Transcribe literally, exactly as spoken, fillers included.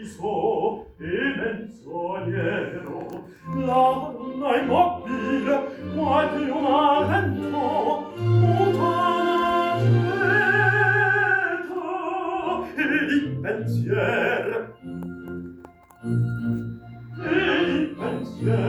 so e menzognero, la donna immobile, quasi un alento, muta l'aceto, e il pensier, e il pensier,